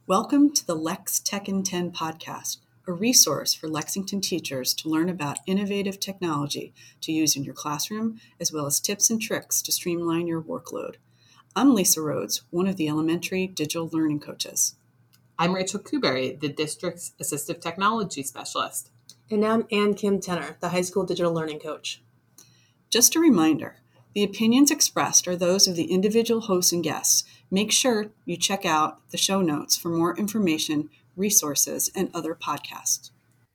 Welcome to the Lex Tech in 10 podcast, a resource for Lexington teachers to learn about innovative technology to use in your classroom, as well as tips and tricks to streamline your workload. I'm Lisa Rhodes, one of the elementary digital learning coaches. I'm Rachel Kuberry, the district's assistive technology specialist. And I'm Ann Kim Tenner, the high school digital learning coach. Just a reminder, the opinions expressed are those of the individual hosts and guests. Make sure you check out the show notes for more information, resources, and other podcasts.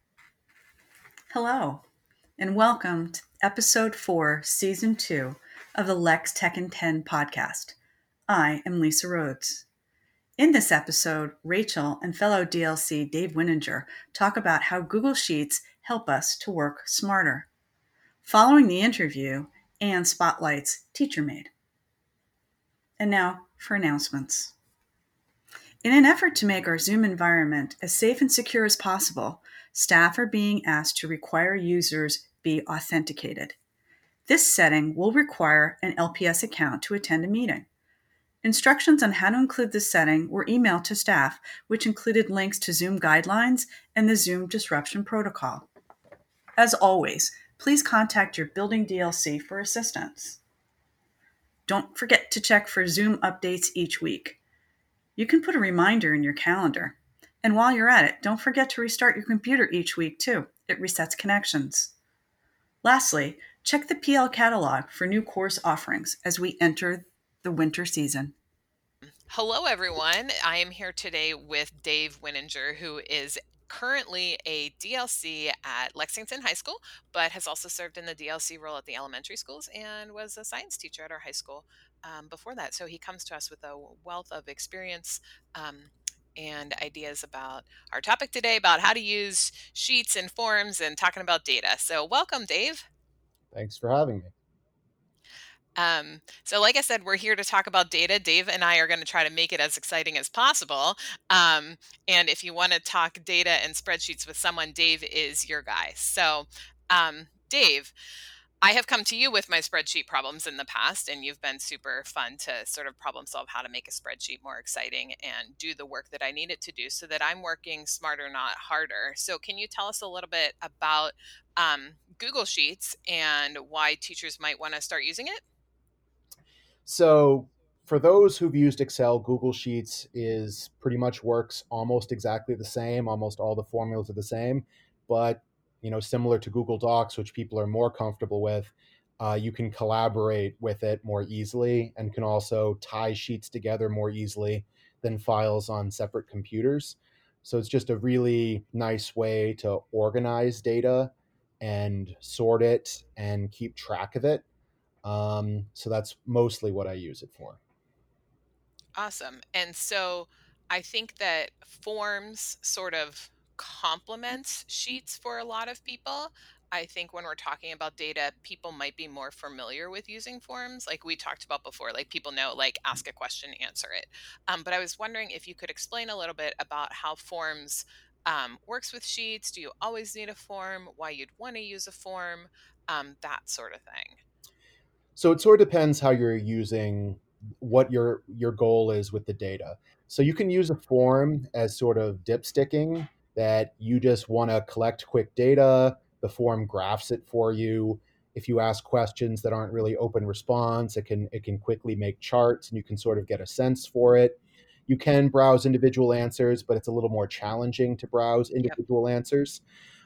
Hello, and welcome to episode 4, season 2 of the Lex Tech in 10 podcast. I am Lisa Rhodes. In this episode, Rachel and fellow DLC Dave Winninger talk about how Google Sheets help us to work smarter. Following the interview, Anne spotlights TeacherMade. And now for announcements. In an effort to make our Zoom environment as safe and secure as possible, staff are being asked to require users be authenticated. This setting will require an LPS account to attend a meeting. Instructions on how to include this setting were emailed to staff, which included links to Zoom guidelines and the Zoom disruption protocol. As always, please contact your building DLC for assistance. Don't forget to check for Zoom updates each week. You can put a reminder in your calendar. And while you're at it, don't forget to restart your computer each week too. It resets connections. Lastly, check the PL catalog for new course offerings as we enter the winter season. Hello, everyone. I am here today with Dave Winninger, who is currently a DLC at Lexington High School, but has also served in the DLC role at the elementary schools and was a science teacher at our high school before that. So he comes to us with a wealth of experience and ideas about our topic today, about how to use sheets and forms and talking about data. So welcome, Dave. Thanks for having me. So like I said, we're here to talk about data. Dave and I are going to try to make it as exciting as possible. And if you want to talk data and spreadsheets with someone, Dave is your guy. So Dave, I have come to you with my spreadsheet problems in the past, and you've been super fun to sort of problem solve how to make a spreadsheet more exciting and do the work that I need it to do so that I'm working smarter, not harder. So can you tell us a little bit about Google Sheets and why teachers might want to start using it? So for those who've used Excel, Google Sheets is pretty much works almost exactly the same. Almost all the formulas are the same, but similar to Google Docs, which people are more comfortable with, you can collaborate with it more easily and can also tie sheets together more easily than files on separate computers. So it's just a really nice way to organize data and sort it and keep track of it. So that's mostly what I use it for. Awesome. And so I think that forms sort of complements sheets for a lot of people. I think when we're talking about data, people might be more familiar with using forms, like we talked about before, like people know, like ask a question, answer it. But I was wondering if you could explain a little bit about how forms works with sheets. Do you always need a form? Why you'd want to use a form? That sort of thing. So it sort of depends how you're using, what your goal is with the data. So you can use a form as sort of dipsticking, that you just want to collect quick data. The form graphs it for you. If you ask questions that aren't really open response, it can quickly make charts and you can sort of get a sense for it. You can browse individual answers, but it's a little more challenging to browse individual answers.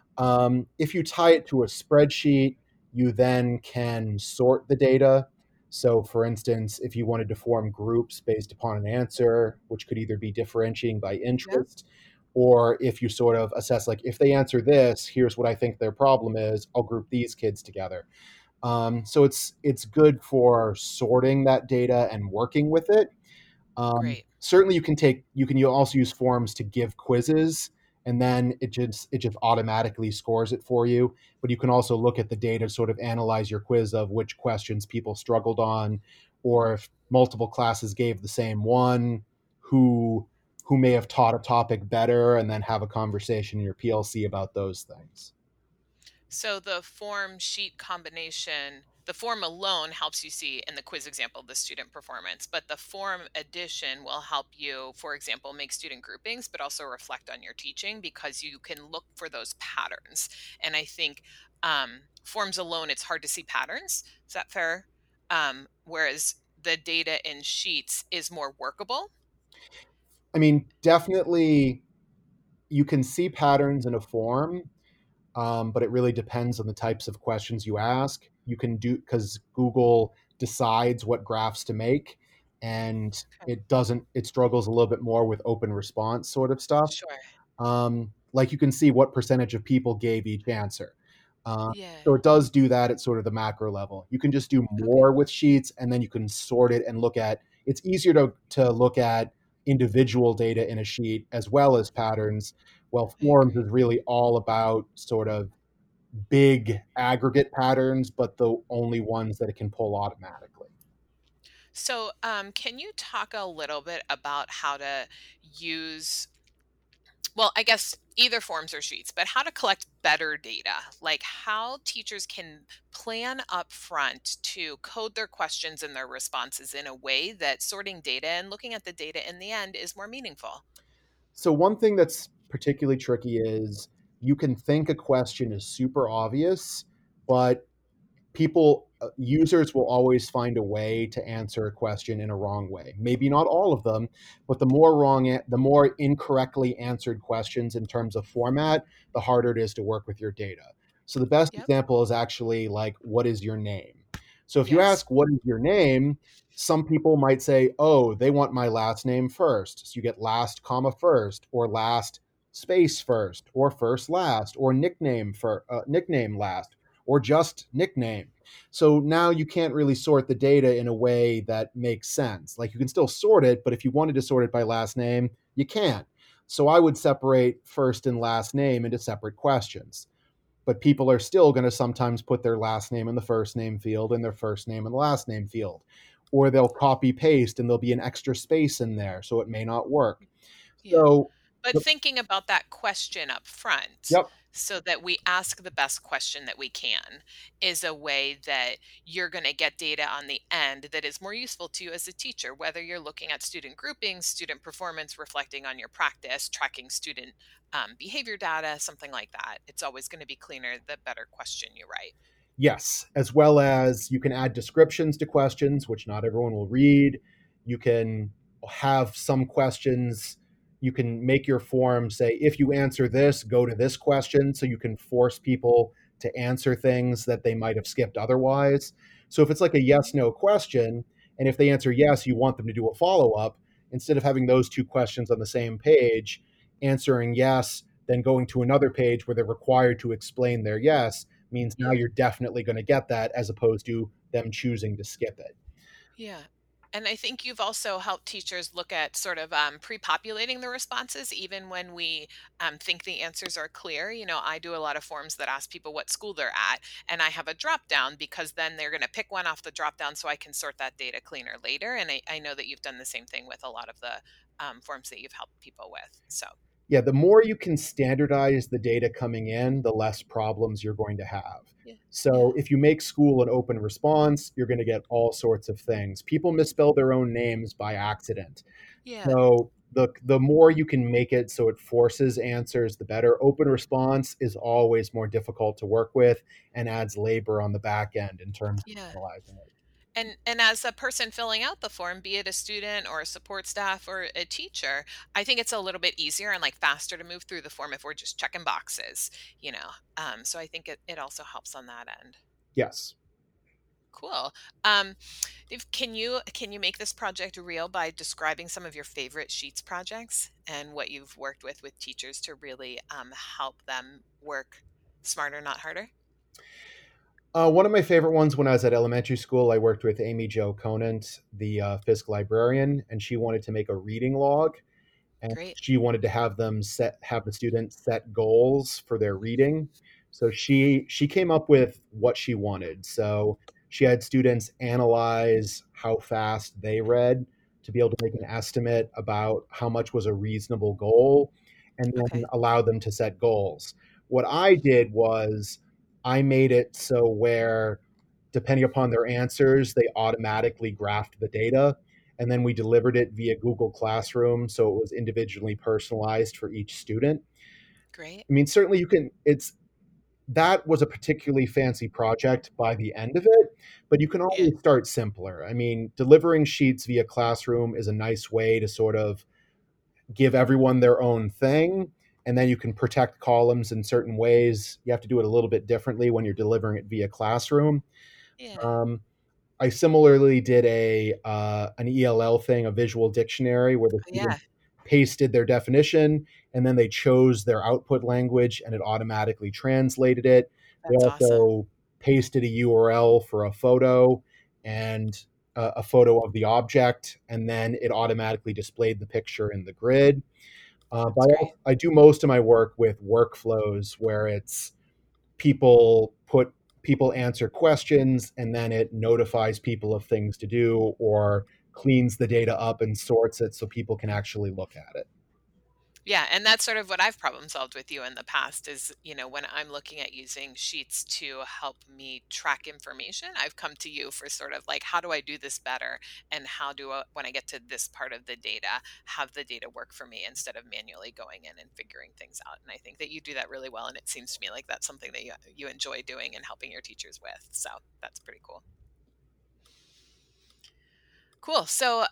If you tie it to a spreadsheet, you then can sort the data. So, for instance, if you wanted to form groups based upon an answer, which could either be differentiating by interest, or if you sort of assess, like, if they answer this, here's what I think their problem is, I'll group these kids together. So it's good for sorting that data and working with it. Great. Certainly, you also use forms to give quizzes, and then it just automatically scores it for you. But you can also look at the data, sort of analyze your quiz of which questions people struggled on, or if multiple classes gave the same one, who may have taught a topic better, and then have a conversation in your PLC about those things. So the form sheet combination, the form alone helps you see in the quiz example the student performance, but the form addition will help you, for example, make student groupings, but also reflect on your teaching because you can look for those patterns. And I think forms alone, it's hard to see patterns. Is that fair? Whereas the data in sheets is more workable. I mean, definitely you can see patterns in a form, but it really depends on the types of questions you ask. You can do, because Google decides what graphs to make, and Okay. it struggles a little bit more with open response sort of stuff. Sure. Like you can see what percentage of people gave each answer. Uh, Yeah. so it does do that at sort of the macro level. You can just do Okay. more with sheets, and then you can sort it and look at. It's easier to look at individual data in a sheet as well as patterns. Well, I forms agree. is really all about sort of big aggregate patterns, but the only ones that it can pull automatically. So, can you talk a little bit about how to use, well, I guess either forms or sheets, but how to collect better data, like how teachers can plan up front to code their questions and their responses in a way that sorting data and looking at the data in the end is more meaningful? So one thing that's particularly tricky is you can think a question is super obvious, but users will always find a way to answer a question in a wrong way. Maybe not all of them, but the more incorrectly answered questions in terms of format, the harder it is to work with your data. So the best Yep. example is actually like, what is your name? So if you Yes. ask, what is your name? Some people might say, oh, they want my last name first. So you get last comma first, or last space first, or first last, or nickname last, or just nickname. So now you can't really sort the data in a way that makes sense. Like you can still sort it, but if you wanted to sort it by last name, you can't. So I would separate first and last name into separate questions. But people are still going to sometimes put their last name in the first name field and their first name in the last name field. Or they'll copy paste and there'll be an extra space in there, so it may not work. Yeah. So, But thinking about that question up front yep, so that we ask the best question that we can is a way that you're going to get data on the end that is more useful to you as a teacher, whether you're looking at student groupings, student performance, reflecting on your practice, tracking student behavior data, something like that. It's always going to be cleaner the better question you write. yes, as well as you can add descriptions to questions, which not everyone will read. You can have some questions. You can make your form say, if you answer this, go to this question. So you can force people to answer things that they might have skipped otherwise. So if it's like a yes no question, and if they answer yes, you want them to do a follow up, instead of having those two questions on the same page, answering yes, then going to another page where they're required to explain their yes means now Yeah. you're definitely going to get that as opposed to them choosing to skip it. Yeah. And I think you've also helped teachers look at sort of pre-populating the responses, even when we think the answers are clear. You know, I do a lot of forms that ask people what school they're at, and I have a drop down because then they're going to pick one off the drop down so I can sort that data cleaner later. And I know that you've done the same thing with a lot of the forms that you've helped people with. So, Yeah, the more you can standardize the data coming in, the less problems you're going to have. yeah. So Yeah. if you make school an open response, you're going to get all sorts of things. People misspell their own names by accident. Yeah. So the more you can make it so it forces answers, the better. Open response is always more difficult to work with and adds labor on the back end in terms Yeah. of analyzing it. And as a person filling out the form, be it a student or a support staff or a teacher, I think it's a little bit easier and like faster to move through the form if we're just checking boxes, you know. So I think it also helps on that end. Yes. Cool. If, can you make this project real by describing some of your favorite Sheets projects and what you've worked with teachers to really help them work smarter, not harder? One of my favorite ones when I was at elementary school, I worked with Amy Jo Conant, the fiscal librarian, and she wanted to make a reading log, and Great. she wanted to have the students set goals for their reading. So she came up with what she wanted. So she had students analyze how fast they read to be able to make an estimate about how much was a reasonable goal, and then Okay. allow them to set goals. What I did was I made it so where, depending upon their answers, they automatically graphed the data. And then we delivered it via Google Classroom. So it was individually personalized for each student. Great. I mean, certainly that was a particularly fancy project by the end of it, but you can Yeah. always start simpler. I mean, delivering sheets via Classroom is a nice way to sort of give everyone their own thing, and then you can protect columns in certain ways. You have to do it a little bit differently when you're delivering it via Classroom. Yeah. Um, I similarly did an ELL thing, a visual dictionary, where the Yeah. students pasted their definition and then they chose their output language and it automatically translated it. They That's awesome. also pasted a URL for a photo and a photo of the object, and then it automatically displayed the picture in the grid. That's great. I do most of my work with workflows where it's people put people answer questions and then it notifies people of things to do or cleans the data up and sorts it so people can actually look at it. Yeah, and that's sort of what I've problem solved with you in the past is, when I'm looking at using sheets to help me track information, I've come to you for sort of like, how do I do this better? And how do I, when I get to this part of the data, have the data work for me instead of manually going in and figuring things out? And I think that you do that really well. And it seems to me like that's something that you enjoy doing and helping your teachers with. So that's pretty cool. Cool. So,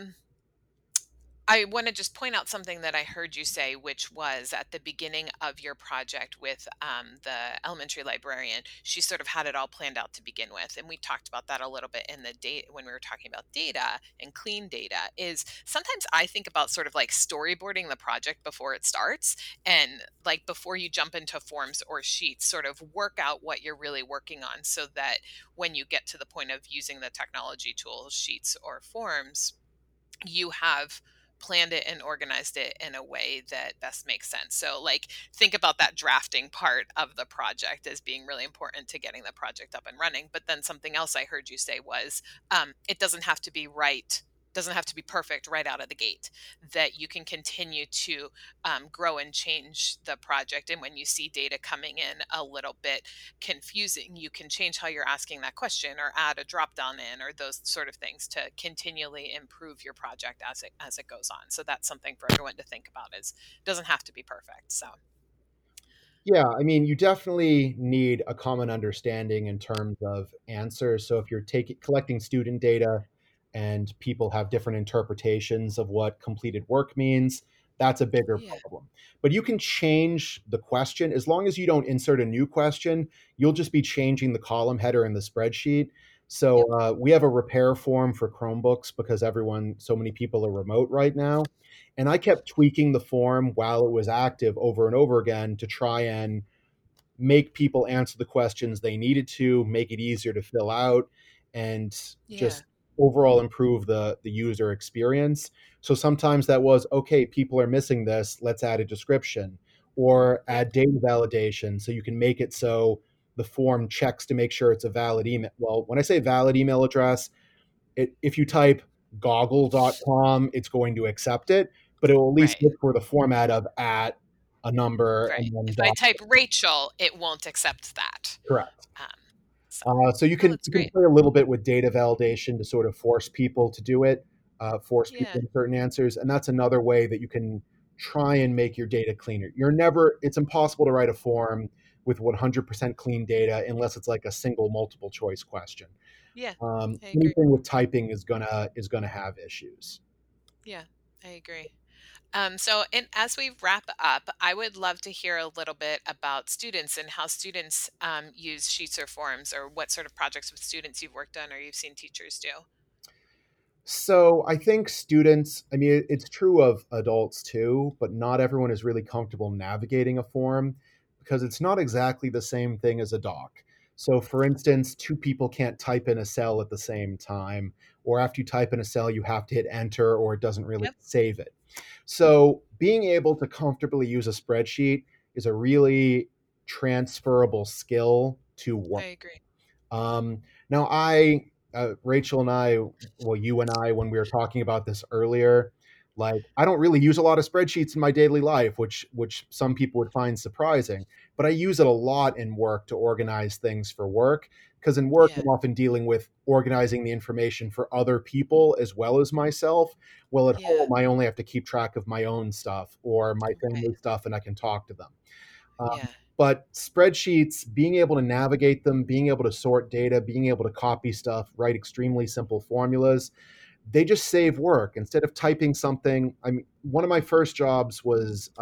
I want to just point out something that I heard you say, which was at the beginning of your project with the elementary librarian. She sort of had it all planned out to begin with, and we talked about that a little bit in the date when we were talking about data and clean data. Is sometimes I think about sort of like storyboarding the project before it starts, and like before you jump into forms or sheets, sort of work out what you're really working on, so that when you get to the point of using the technology tools, sheets or forms, you have planned it and organized it in a way that best makes sense. So like think about that drafting part of the project as being really important to getting the project up and running. But then something else I heard you say was it doesn't have to be right, doesn't have to be perfect right out of the gate, that you can continue to grow and change the project. And when you see data coming in a little bit confusing, you can change how you're asking that question or add a drop down in or those sort of things to continually improve your project as it goes on. So that's something for everyone to think about, is it doesn't have to be perfect. So Yeah, I mean, you definitely need a common understanding in terms of answers. So if you're collecting student data and people have different interpretations of what completed work means, that's a bigger yeah. problem. But you can change the question as long as you don't insert a new question. You'll just be changing the column header in the spreadsheet. So Yep. we have a repair form for Chromebooks because so many people are remote right now. And I kept tweaking the form while it was active over and over again to try and make people answer the questions they needed to, make it easier to fill out, and Yeah. just overall improve the user experience. So sometimes that was, okay, people are missing this, let's add a description or Yep. add data validation so you can make it so the form checks to make sure it's a valid email. Well, when I say valid email address, if you type goggle.com, it's going to accept it, but it will at least Right. look for the format of at a number and Right. then If I dot. type Rachel, it won't accept that. Correct. Um, so, So you oh, can that's you can great. play a little bit with data validation to sort of force people to do it, force people Yeah. in certain answers, and that's another way that you can try and make your data cleaner. It's impossible to write a form with 100% clean data unless it's like a single multiple choice question. Yeah. I agree. Anything with typing is gonna have issues. Yeah. I agree. So, and as we wrap up, I would love to hear a little bit about students and how students use sheets or forms, or what sort of projects with students you've worked on or you've seen teachers do. So I think students, I mean, it's true of adults too, but not everyone is really comfortable navigating a form because it's not exactly the same thing as a doc. So, for instance, two people can't type in a cell at the same time, or after you type in a cell, you have to hit enter or it doesn't really Yep. save it. So, being able to comfortably use a spreadsheet is a really transferable skill to I work. agree. Now, Rachel and I, well, you and I, when we were talking about this earlier, Like, I don't really use a lot of spreadsheets in my daily life, which some people would find surprising, but I use it a lot in work to organize things for work. Because in work, Yeah. I'm often dealing with organizing the information for other people as well as myself. Well, at Yeah. home, I only have to keep track of my own stuff or my Right. family stuff, and I can talk to them. Yeah. But spreadsheets, being able to navigate them, being able to sort data, being able to copy stuff, write extremely simple formulas, they just save work instead of typing something. I mean, one of my first jobs was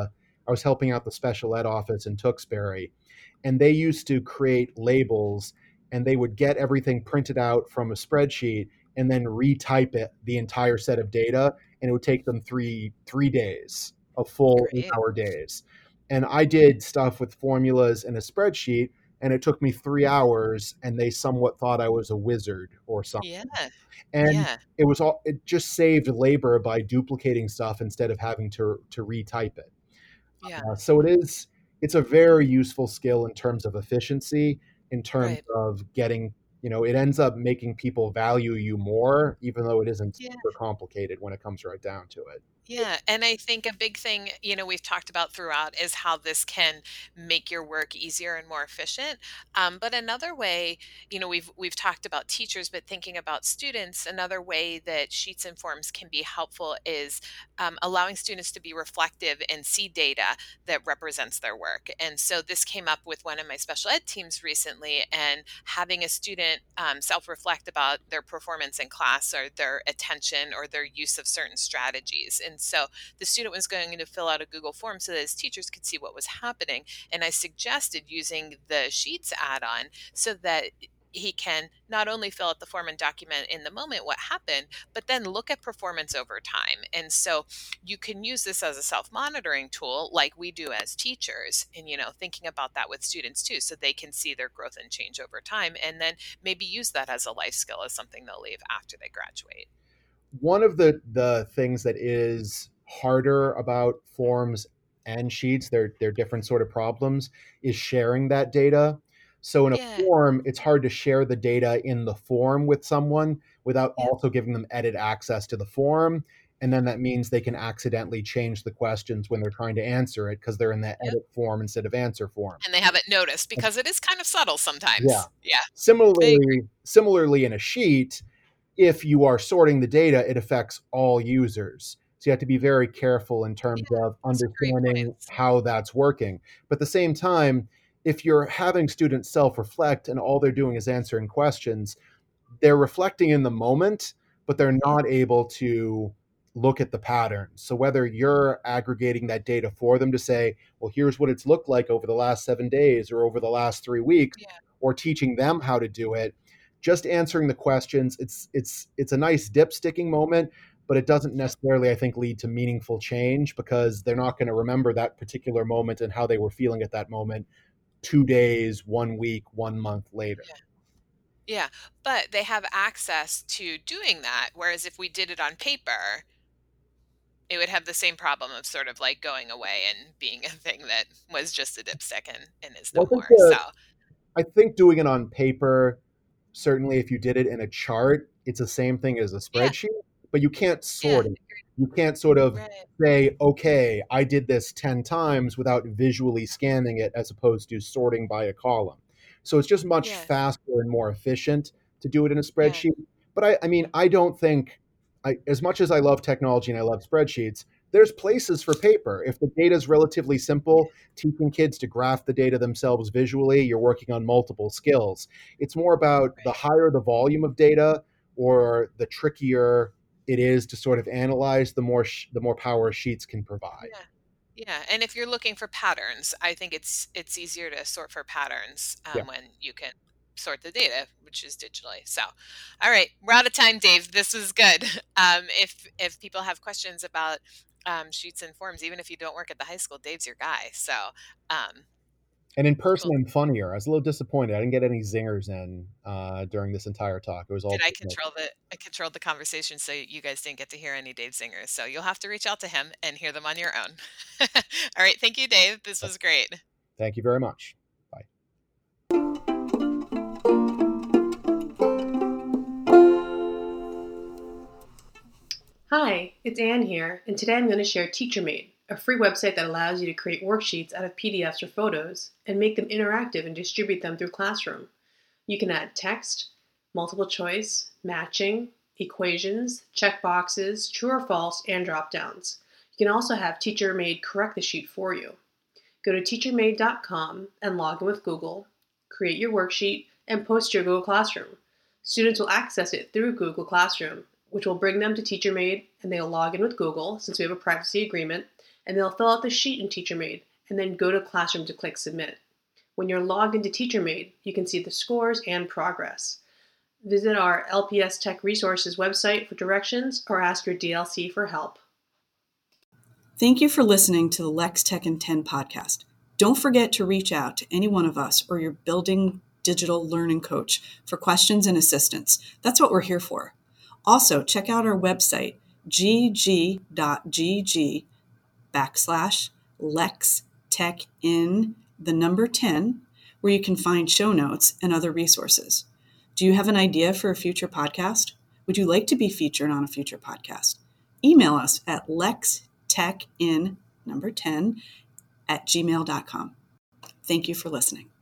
I was helping out the special ed office in Tewksbury, and they used to create labels, and they would get everything printed out from a spreadsheet and then retype it, the entire set of data, and it would take them three days, a full Great. 8-hour days. And I did stuff with formulas in a spreadsheet, and it took me 3 hours, and they somewhat thought I was a wizard or something. Yeah. And Yeah. it just saved labor by duplicating stuff instead of having to retype it. Yeah. So it's a very useful skill in terms of efficiency, in terms Right. of getting, it ends up making people value you more, even though it isn't Yeah. super complicated when it comes right down to it. Yeah, and I think a big thing, we've talked about throughout is how this can make your work easier and more efficient. But another way, we've talked about teachers, but thinking about students, another way that sheets and forms can be helpful is allowing students to be reflective and see data that represents their work. And so this came up with one of my special ed teams recently, and having a student self-reflect about their performance in class or their attention or their use of certain strategies. And so the student was going to fill out a Google form so that his teachers could see what was happening. And I suggested using the Sheets add-on so that he can not only fill out the form and document in the moment what happened, but then look at performance over time. And so you can use this as a self-monitoring tool like we do as teachers, and thinking about that with students too, so they can see their growth and change over time, and then maybe use that as a life skill, as something they'll leave after they graduate. One of the things that is harder about forms and sheets, they're different sort of problems, is sharing that data. So in a Yeah. form, it's hard to share the data in the form with someone without Yep. also giving them edit access to the form. And then that means they can accidentally change the questions when they're trying to answer it because they're in the Yep. edit form instead of answer form. And they haven't noticed because it is kind of subtle Yeah. sometimes. Yeah. Similarly in a sheet, if you are sorting the data, it affects all users. So you have to be very careful in terms Yeah. of Those are great understanding points. how that's working. But at the same time, if you're having students self-reflect and all they're doing is answering questions, they're reflecting in the moment, but they're Yeah. not able to look at the patterns. So whether you're aggregating that data for them to say, well, here's what it's looked like over the last 7 days or over the last 3 weeks, Yeah. or teaching them how to do it, just answering the questions, it's a nice dip sticking moment, but it doesn't Yep. necessarily, I think, lead to meaningful change because they're not going to remember that particular moment and how they were feeling at that moment 2 days, 1 week, 1 month later. Yeah. Yeah. But they have access to doing that. Whereas if we did it on paper, it would have the same problem of sort of like going away and being a thing that was just a dipstick and is no Well, more. So, I think doing it on paper, certainly if you did it in a chart, it's the same thing as a yeah. spreadsheet, but you can't Yeah. sort it. You can't sort of Right. say, okay, I did this 10 times without visually scanning it as opposed to sorting by a column. So it's just much Yeah. faster and more efficient to do it in a Yeah. spreadsheet. But I mean, I don't think, as much as I love technology and I love spreadsheets, there's places for paper. If the data is relatively simple, teaching kids to graph the data themselves visually, you're working on multiple skills. It's more about the Right. higher the volume of data or the trickier it is to sort of analyze, the more power sheets can provide. Yeah. Yeah, and if you're looking for patterns, I think it's easier to sort for patterns Yeah. when you can sort the data, which is digitally. So, all right, we're out of time, Dave. This was good. If people have questions about sheets and forms, even if you don't work at the high school, Dave's your guy. So, um, And in person, cool. I'm funnier. I was a little disappointed. I didn't get any zingers in during this entire talk. It was all Did I business. controlled the conversation so you guys didn't get to hear any Dave singers. So you'll have to reach out to him and hear them on your own. All right, thank you, Dave. This was great. Thank you very much. Hi, it's Anne here, and today I'm going to share TeacherMade, a free website that allows you to create worksheets out of PDFs or photos and make them interactive and distribute them through Classroom. You can add text, multiple choice, matching, equations, checkboxes, true or false, and drop-downs. You can also have TeacherMade correct the sheet for you. Go to teachermade.com and log in with Google, create your worksheet, and post to your Google Classroom. Students will access it through Google Classroom, which will bring them to TeacherMade, and they'll log in with Google since we have a privacy agreement, and they'll fill out the sheet in TeacherMade and then go to Classroom to click Submit. When you're logged into TeacherMade, you can see the scores and progress. Visit our LPS Tech Resources website for directions or ask your DLC for help. Thank you for listening to the Lex Tech in 10 podcast. Don't forget to reach out to any one of us or your building digital learning coach for questions and assistance. That's what we're here for. Also, check out our website, gg.gg/LexTechIn10, where you can find show notes and other resources. Do you have an idea for a future podcast? Would you like to be featured on a future podcast? Email us at lextechin10@gmail.com. Thank you for listening.